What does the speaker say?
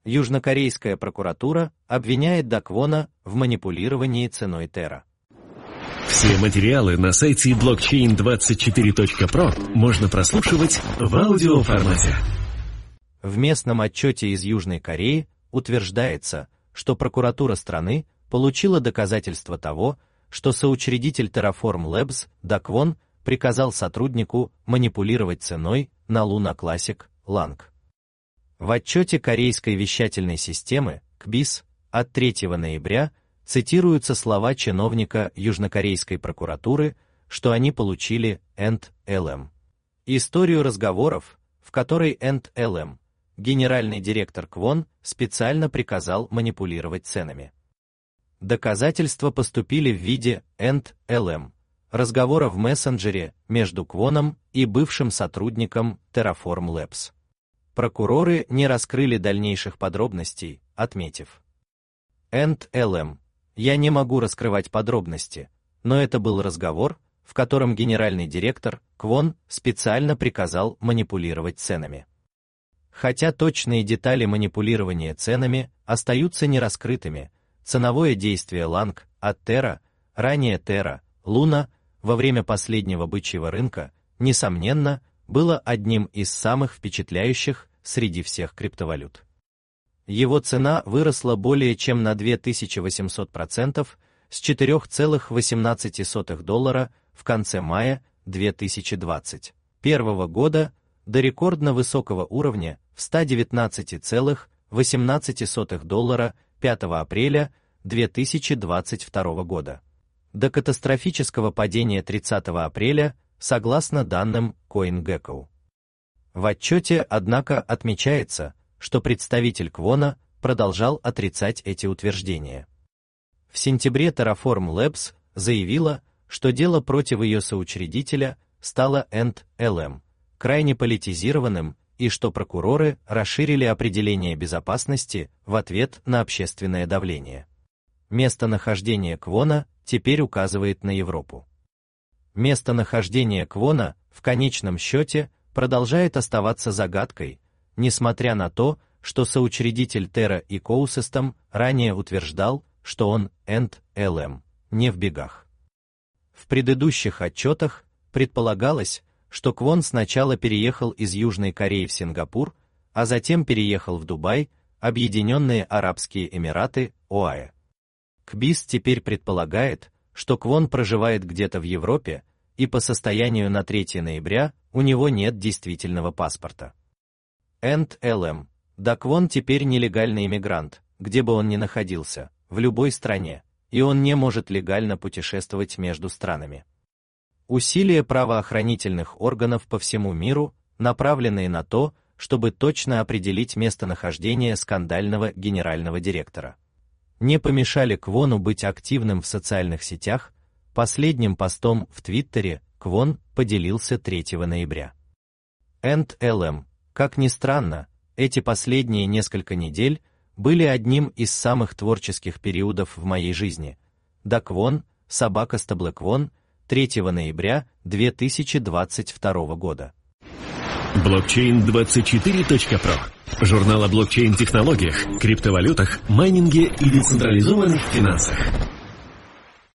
Южнокорейская прокуратура обвиняет Даквона в манипулировании ценой Terra. Все материалы на сайте blockchain24.pro можно прослушивать в аудиоформате. В местном отчете из Южной Кореи утверждается, что прокуратура страны получила доказательства того, что соучредитель Terraform Labs Даквон приказал сотруднику манипулировать ценой на Luna Classic Lang. В отчете корейской вещательной системы КБИС от 3 ноября цитируются слова чиновника южнокорейской прокуратуры, что они получили ENT-LM. Историю разговоров, в которой ENT-LM, генеральный директор Kwon, специально приказал манипулировать ценами. Доказательства поступили в виде ENT-LM, разговора в мессенджере между Квоном и бывшим сотрудником Terraform Labs. Прокуроры не раскрыли дальнейших подробностей, отметив: ENT-LM, я не могу раскрывать подробности, но это был разговор, в котором генеральный директор Квон специально приказал манипулировать ценами. Хотя точные детали манипулирования ценами остаются нераскрытыми, ценовое действие Lang от Terra, ранее Terra, Luna, во время последнего бычьего рынка, несомненно, было одним из самых впечатляющих среди всех криптовалют. Его цена выросла более чем на 2800% с $4,18 в конце мая 2021 года до рекордно высокого уровня в $119,18 5 апреля 2022 года, до катастрофического падения 30 апреля, согласно данным CoinGecko. В отчете, однако, отмечается, что представитель Квона продолжал отрицать эти утверждения. В сентябре Terraform Labs заявила, что дело против ее соучредителя стало ENT-LM, крайне политизированным, и что прокуроры расширили определение безопасности в ответ на общественное давление. Местонахождение Квона теперь указывает на Европу. Местонахождение Квона в конечном счете продолжает оставаться загадкой, несмотря на то, что соучредитель Terra Ecosystem ранее утверждал, что он ENT-LM, не в бегах. В предыдущих отчетах предполагалось, что Квон сначала переехал из Южной Кореи в Сингапур, а затем переехал в Дубай, Объединенные Арабские Эмираты, ОАЭ. КБИС теперь предполагает, что Квон проживает где-то в Европе, и по состоянию на 3 ноября у него нет действительного паспорта. ENT-LM, Даквон теперь нелегальный иммигрант, где бы он ни находился, в любой стране, и он не может легально путешествовать между странами. Усилия правоохранительных органов по всему миру, направленные на то, чтобы точно определить местонахождение скандального генерального директора, не помешали Квону быть активным в социальных сетях. Последним постом в Твиттере Квон поделился 3 ноября. ENT-LM, как ни странно, эти последние несколько недель были одним из самых творческих периодов в моей жизни. Даквон, собака Стаблэквон, 3 ноября 2022 года. Blockchain24.pro. Журнал о блокчейн-технологиях, криптовалютах, майнинге и децентрализованных финансах.